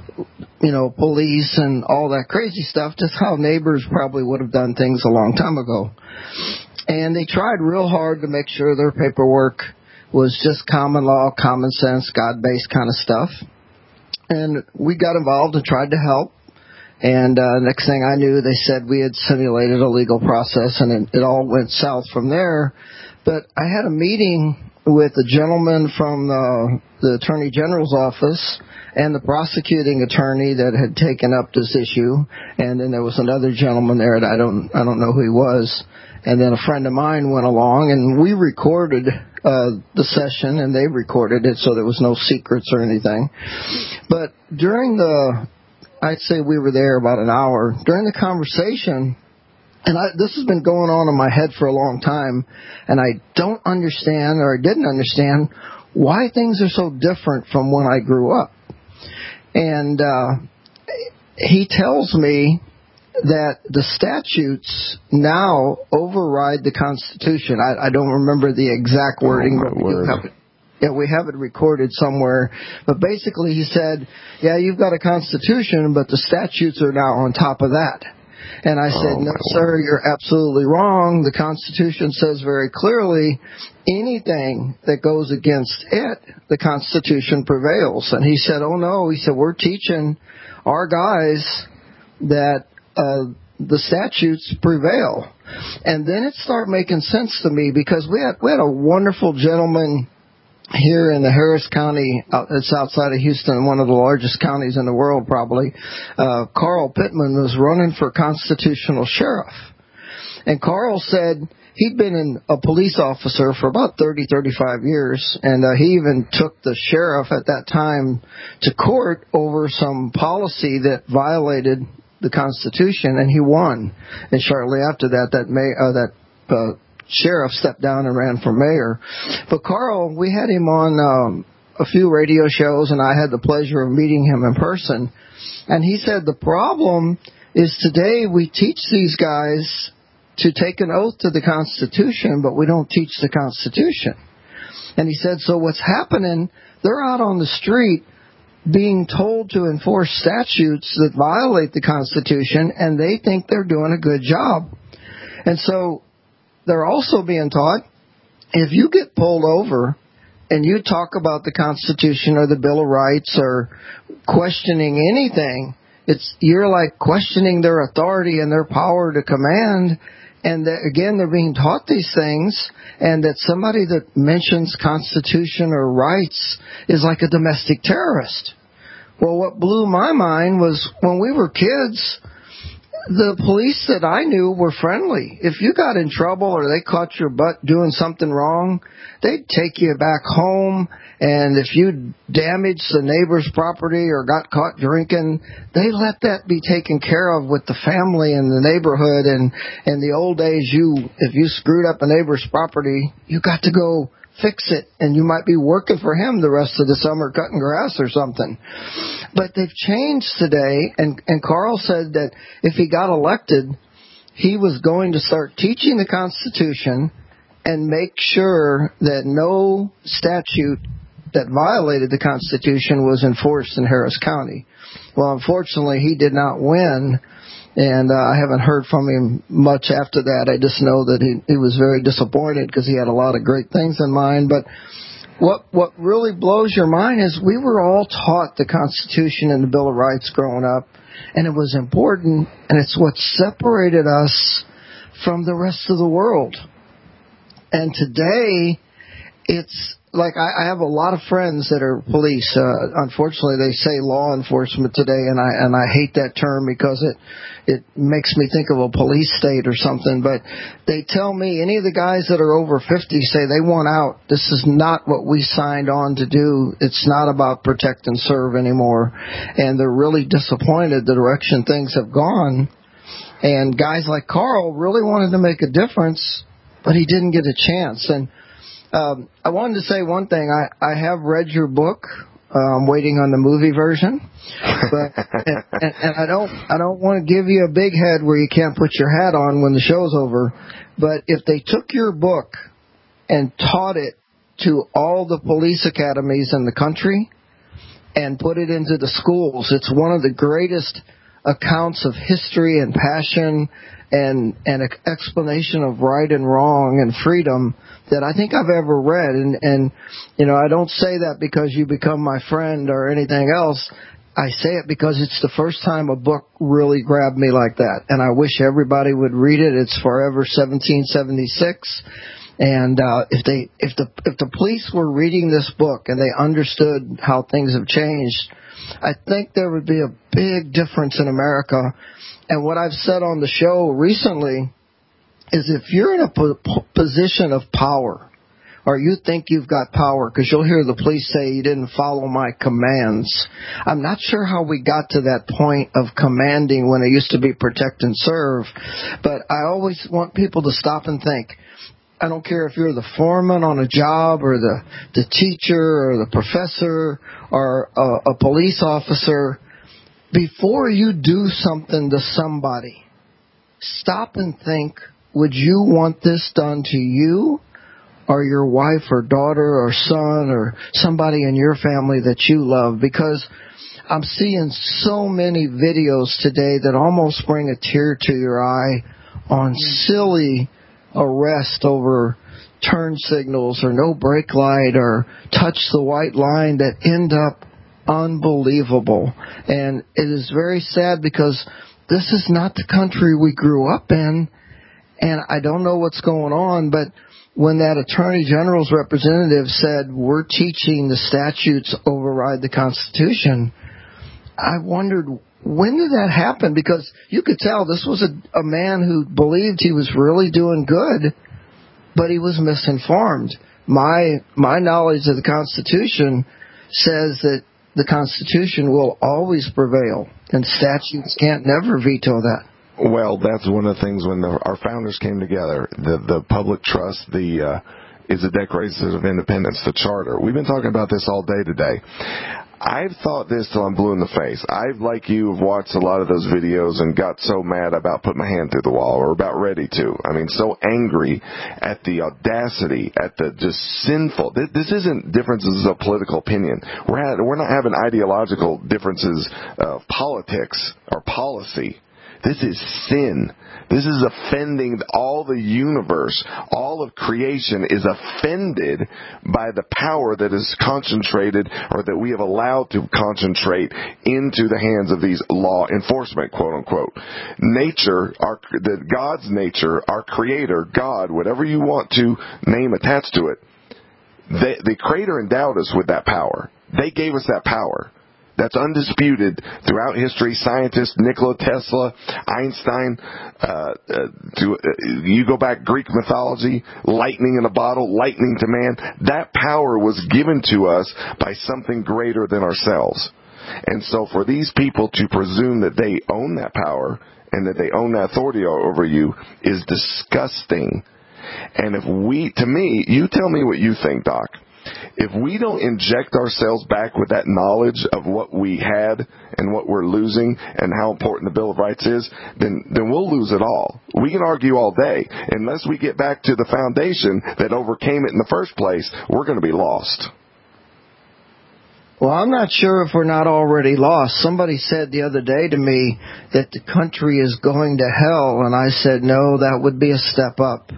police and all that crazy stuff, just how neighbors probably would have done things a long time ago. And they tried real hard to make sure their paperwork was just common law, common sense, God-based kind of stuff. And we got involved and tried to help. And next thing I knew, they said we had simulated a legal process, and it all went south from there. But I had a meeting with a gentleman from the Attorney General's office and the prosecuting attorney that had taken up this issue, and then there was another gentleman there that I don't know who he was. And then a friend of mine went along, and we recorded the session, and they recorded it, so there was no secrets or anything. But during I'd say we were there about an hour. During the conversation, and this has been going on in my head for a long time, and I don't understand, or I didn't understand, why things are so different from when I grew up. And he tells me that the statutes now override the Constitution. I don't remember the exact wording, but we do have it. Yeah, we have it recorded somewhere. But basically he said, yeah, you've got a Constitution, but the statutes are now on top of that. And I said, no, sir, you're absolutely wrong. The Constitution says very clearly anything that goes against it, the Constitution prevails. And he said, oh, no. He said, we're teaching our guys that the statutes prevail. And then it started making sense to me because we had a wonderful gentleman here in the Harris County, it's outside of Houston, one of the largest counties in the world probably. Carl Pittman was running for constitutional sheriff. And Carl said he'd been a police officer for about 35 years, and he even took the sheriff at that time to court over some policy that violated the Constitution, and he won. And shortly after that, sheriff stepped down and ran for mayor. But Carl, we had him on a few radio shows, and I had the pleasure of meeting him in person. And he said the problem is today we teach these guys to take an oath to the Constitution, but we don't teach the Constitution. And he said, so what's happening, they're out on the street being told to enforce statutes that violate the Constitution, and they think they're doing a good job. And so they're also being taught, if you get pulled over and you talk about the Constitution or the Bill of Rights or questioning anything, you're like questioning their authority and their power to command. And again, they're being taught these things, and that somebody that mentions Constitution or rights is like a domestic terrorist. Well, what blew my mind was when we were kids, the police that I knew were friendly. If you got in trouble or they caught your butt doing something wrong, they'd take you back home. And if you damaged the neighbor's property or got caught drinking, they let that be taken care of with the family and the neighborhood. And in the old days, if you screwed up a neighbor's property, you got to go fix it, and you might be working for him the rest of the summer cutting grass or something. But they've changed today, and Carl said that if he got elected, he was going to start teaching the Constitution and make sure that no statute that violated the Constitution was enforced in Harris County. Well, unfortunately, he did not win, And I haven't heard from him much after that. I just know that he was very disappointed because he had a lot of great things in mind. But what really blows your mind is we were all taught the Constitution and the Bill of Rights growing up, and it was important, and it's what separated us from the rest of the world. And today, it's like I have a lot of friends that are police. Unfortunately, they say law enforcement today, and I hate that term because it makes me think of a police state or something. But they tell me any of the guys that are over 50 say they want out. This is not what we signed on to do. It's not about protect and serve anymore, and they're really disappointed the direction things have gone. And guys like Carl really wanted to make a difference, but he didn't get a chance. And I wanted to say one thing. I have read your book. I'm waiting on the movie version, but and I don't want to give you a big head where you can't put your hat on when the show's over. But if they took your book and taught it to all the police academies in the country and put it into the schools, it's one of the greatest accounts of history and passion and an explanation of right and wrong and freedom that I think I've ever read. And you know, I don't say that because you become my friend or anything else. I say it because it's the first time a book really grabbed me like that. And I wish everybody would read it. It's Forever 1776. And if the police were reading this book and they understood how things have changed, I think there would be a big difference in America. And what I've said on the show recently is if you're in a position of power, or you think you've got power, because you'll hear the police say you didn't follow my commands. I'm not sure how we got to that point of commanding when it used to be protect and serve, but I always want people to stop and think. I don't care if you're the foreman on a job or the teacher or the professor or a police officer. Before you do something to somebody, stop and think, would you want this done to you or your wife or daughter or son or somebody in your family that you love? Because I'm seeing so many videos today that almost bring a tear to your eye on silly arrest over turn signals or no brake light or touch the white line that end up unbelievable. And it is very sad because this is not the country we grew up in, and I don't know what's going on, but when that Attorney General's representative said we're teaching the statutes override the Constitution, I wondered, when did that happen? Because you could tell this was a man who believed he was really doing good, but he was misinformed. My knowledge of the Constitution says that the Constitution will always prevail, and statutes can't never veto that. Well, that's one of the things when our founders came together, the public trust, is the Declaration of Independence, the Charter. We've been talking about this all day today. I've thought this till I'm blue in the face. I've, like you, have watched a lot of those videos and got so mad about putting my hand through the wall, or about ready to. I mean, so angry at the audacity, at the just sinful. This isn't differences of political opinion. We're not having ideological differences of politics or policy. This is sin. This is offending all the universe. All of creation is offended by the power that is concentrated, or that we have allowed to concentrate into the hands of these law enforcement, quote unquote. Nature, God's nature, our creator, God, whatever you want to name attached to it, the Creator endowed us with that power. They gave us that power. That's undisputed throughout history. Scientists, Nikola Tesla, Einstein, you go back Greek mythology, lightning in a bottle, lightning to man. That power was given to us by something greater than ourselves. And so for these people to presume that they own that power and that they own that authority over you is disgusting. And to me, you tell me what you think, Doc. If we don't inject ourselves back with that knowledge of what we had and what we're losing and how important the Bill of Rights is, then we'll lose it all. We can argue all day. Unless we get back to the foundation that overcame it in the first place, we're going to be lost. Well, I'm not sure if we're not already lost. Somebody said the other day to me that the country is going to hell, and I said, no, that would be a step up.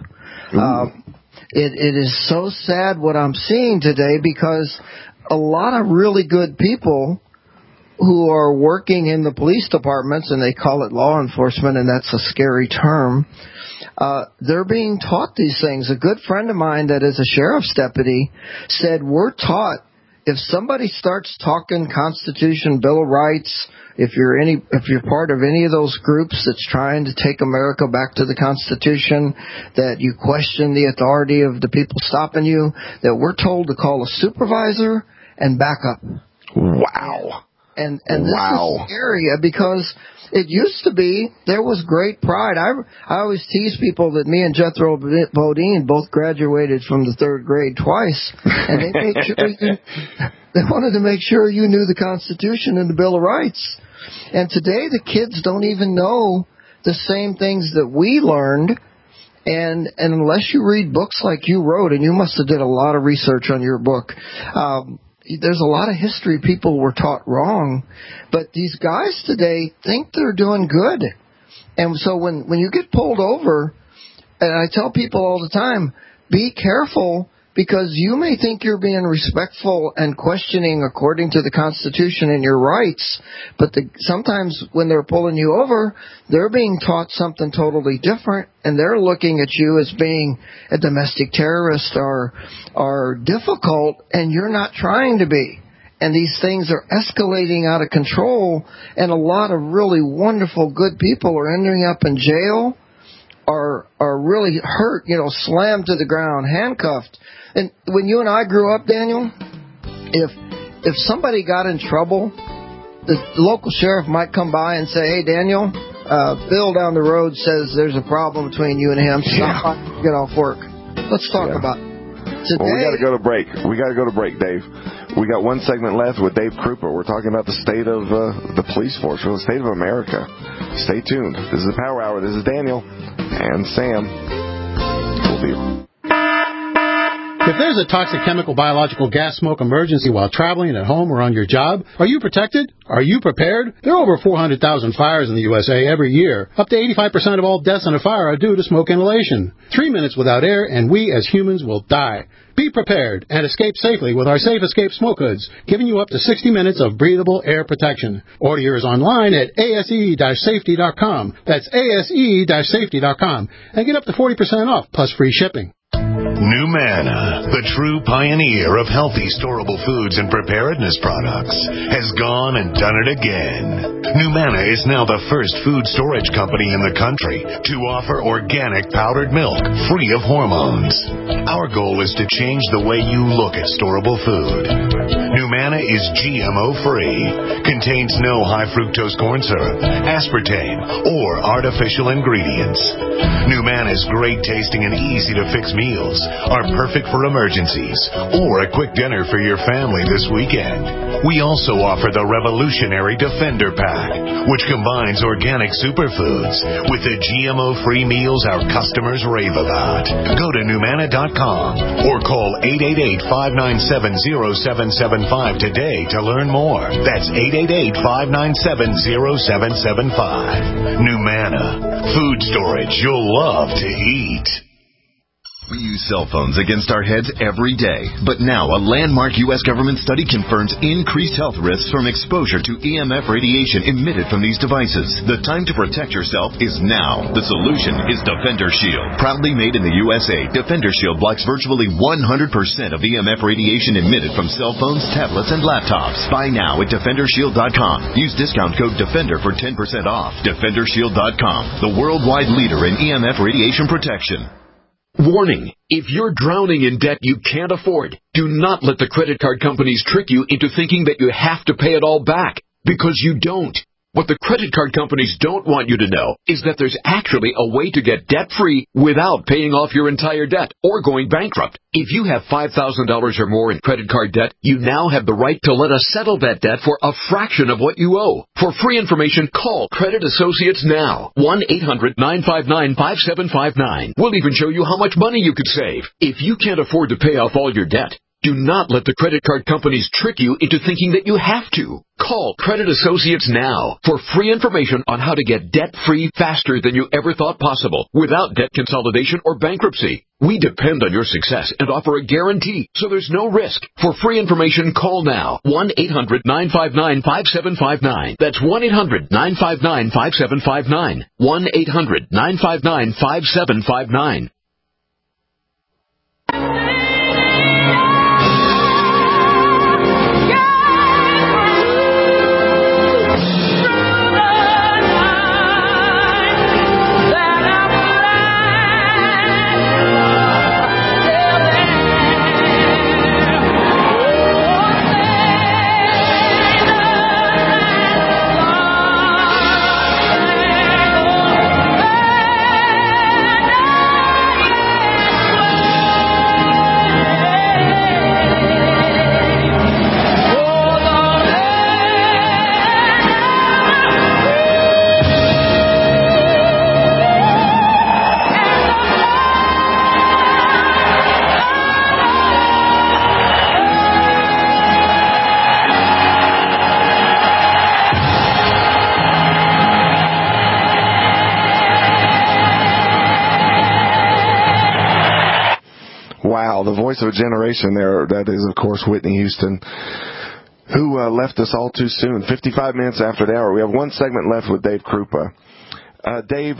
It is so sad what I'm seeing today, because a lot of really good people who are working in the police departments, and they call it law enforcement, and that's a scary term, they're being taught these things. A good friend of mine that is a sheriff's deputy said, we're taught if somebody starts talking Constitution, Bill of Rights, if you're part of any of those groups that's trying to take America back to the Constitution, that you question the authority of the people stopping you, that we're told to call a supervisor and back up. Wow. And this is scary, because it used to be there was great pride. I always tease people that me and Jethro Bodine both graduated from the third grade twice, and they made sure they wanted to make sure you knew the Constitution and the Bill of Rights. And today the kids don't even know the same things that we learned. And unless you read books like you wrote, and you must have did a lot of research on your book, there's a lot of history people were taught wrong. But these guys today think they're doing good. And so when you get pulled over, and I tell people all the time, be careful, because you may think you're being respectful and questioning according to the Constitution and your rights, but sometimes when they're pulling you over, they're being taught something totally different, and they're looking at you as being a domestic terrorist or difficult, and you're not trying to be. And these things are escalating out of control, and a lot of really wonderful, good people are ending up in jail, are really hurt, slammed to the ground, handcuffed. And when you and I grew up, Daniel, if somebody got in trouble, the local sheriff might come by and say, hey, Daniel, Bill down the road says there's a problem between you and him. Stop by, get off work. Let's talk about it. Today, well, we got to go to break. Dave. We got one segment left with Dave Krupa. We're talking about the state of the police force, or the state of America. Stay tuned. This is the Power Hour. This is Daniel and Sam. We'll be If there's a toxic chemical, biological, gas, smoke emergency while traveling at home or on your job, are you protected? Are you prepared? There are over 400,000 fires in the USA every year. Up to 85% of all deaths in a fire are due to smoke inhalation. 3 minutes without air, and we as humans will die. Be prepared and escape safely with our Safe Escape smoke hoods, giving you up to 60 minutes of breathable air protection. Order yours online at ase-safety.com. That's ase-safety.com. And get up to 40% off, plus free shipping. Numanna, the true pioneer of healthy storable foods and preparedness products, has gone and done it again. Numanna is now the first food storage company in the country to offer organic powdered milk free of hormones. Our goal is to change the way you look at storable food. Numanna is GMO-free, contains no high fructose corn syrup, aspartame, or artificial ingredients. Numanna's great tasting and easy to fix meals are perfect for emergencies or a quick dinner for your family this weekend. We also offer the revolutionary Defender Pack, which combines organic superfoods with the GMO-free meals our customers rave about. Go to Numanna.com or call 888-597-0775 today to learn more. That's 888-597-0775. Numanna, food storage you'll love to eat. We use cell phones against our heads every day, but now a landmark U.S. government study confirms increased health risks from exposure to EMF radiation emitted from these devices. The time to protect yourself is now. The solution is Defender Shield. Proudly made in the USA, Defender Shield blocks virtually 100% of EMF radiation emitted from cell phones, tablets, and laptops. Buy now at DefenderShield.com. Use discount code DEFENDER for 10% off. DefenderShield.com, the worldwide leader in EMF radiation protection. Warning, if you're drowning in debt you can't afford, do not let the credit card companies trick you into thinking that you have to pay it all back, because you don't. What the credit card companies don't want you to know is that there's actually a way to get debt-free without paying off your entire debt or going bankrupt. If you have $5,000 or more in credit card debt, you now have the right to let us settle that debt for a fraction of what you owe. For free information, call Credit Associates now. 1-800-959-5759. We'll even show you how much money you could save. If you can't afford to pay off all your debt, Do not let the credit card companies trick you into thinking that you have to. Call Credit Associates now for free information on how to get debt-free faster than you ever thought possible without debt consolidation or bankruptcy. We depend on your success and offer a guarantee, so there's no risk. For free information, call now. 1-800-959-5759. That's 1-800-959-5759. 1-800-959-5759. Wow, the voice of a generation there. That is, of course, Whitney Houston, who left us all too soon. 55 minutes after the hour. We have one segment left with Dave Krupa. Dave,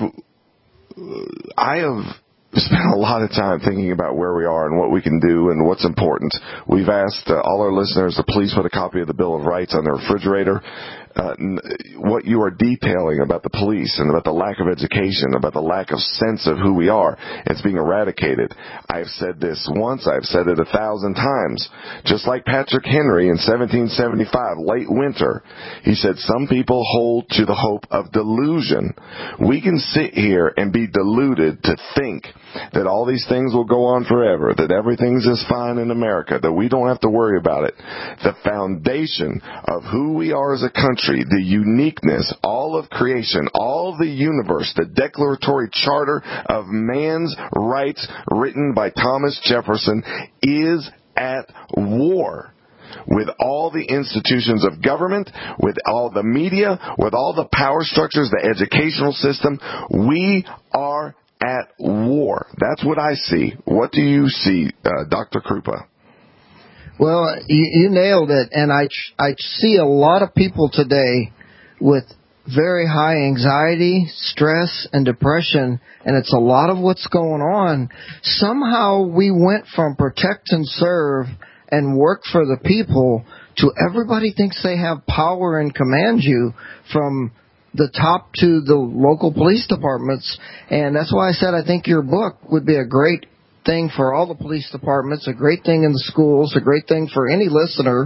I have spent a lot of time thinking about where we are and what we can do and what's important. We've asked all our listeners to please put a copy of the Bill of Rights on their refrigerator. What you are detailing about the police and about the lack of education, about the lack of sense of who we are, it's being eradicated. I've said this once, I've said it 1,000 times. Just like Patrick Henry in 1775, late winter, he said, some people hold to the hope of delusion. We can sit here and be deluded to think that all these things will go on forever, that everything's just fine in America, that we don't have to worry about it. The foundation of who we are as a country, the uniqueness, all of creation, all of the universe, the Declaratory Charter of Man's Rights written by Thomas Jefferson is at war with all the institutions of government, with all the media, with all the power structures, the educational system. We are at war. That's what I see. What do you see, Dr. Krupa? Well, you nailed it, and I see a lot of people today with very high anxiety, stress, and depression, and it's a lot of what's going on. Somehow we went from protect and serve and work for the people to everybody thinks they have power and command you, from the top to the local police departments. And that's why I said I think your book would be a great thing for all the police departments, a great thing in the schools, a great thing for any listener.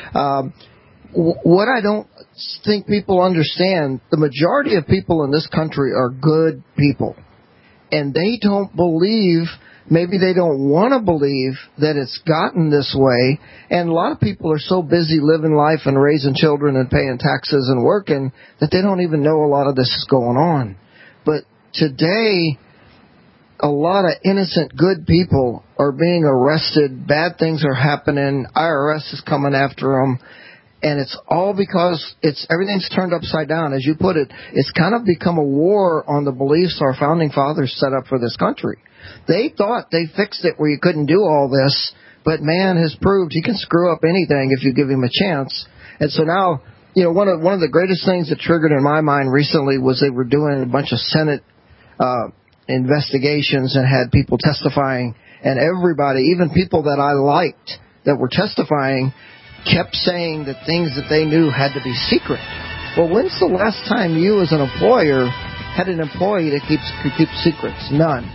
What I don't think people understand, the majority of people in this country are good people. And they don't believe, maybe they don't want to believe that it's gotten this way. And a lot of people are so busy living life and raising children and paying taxes and working that they don't even know a lot of this is going on. But today, a lot of innocent, good people are being arrested. Bad things are happening. IRS is coming after them. And it's all because everything's turned upside down. As you put it, it's kind of become a war on the beliefs our founding fathers set up for this country. They thought they fixed it where you couldn't do all this, but man has proved he can screw up anything if you give him a chance. And so now, one of the greatest things that triggered in my mind recently was they were doing a bunch of Senate investigations and had people testifying, and everybody, even people that I liked that were testifying, kept saying that things that they knew had to be secret. Well, when's the last time you as an employer had an employee that keeps secrets? None.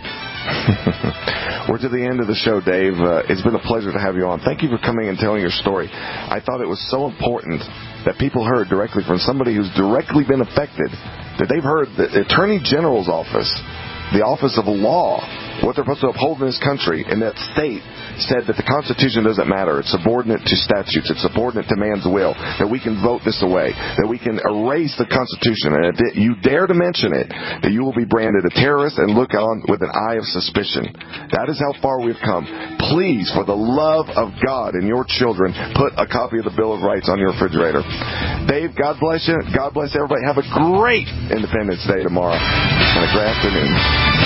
We're to the end of the show, Dave. It's been a pleasure to have you on. Thank you for coming and telling your story. I thought it was so important that people heard directly from somebody who's directly been affected, that they've heard the Attorney General's office, the Office of Law, what they're supposed to uphold in this country, in that state, said that the Constitution doesn't matter. It's subordinate to statutes. It's subordinate to man's will. That we can vote this away. That we can erase the Constitution. And if you dare to mention it, that you will be branded a terrorist and look on with an eye of suspicion. That is how far we've come. Please, for the love of God and your children, put a copy of the Bill of Rights on your refrigerator. Dave, God bless you. God bless everybody. Have a great Independence Day tomorrow and a great afternoon.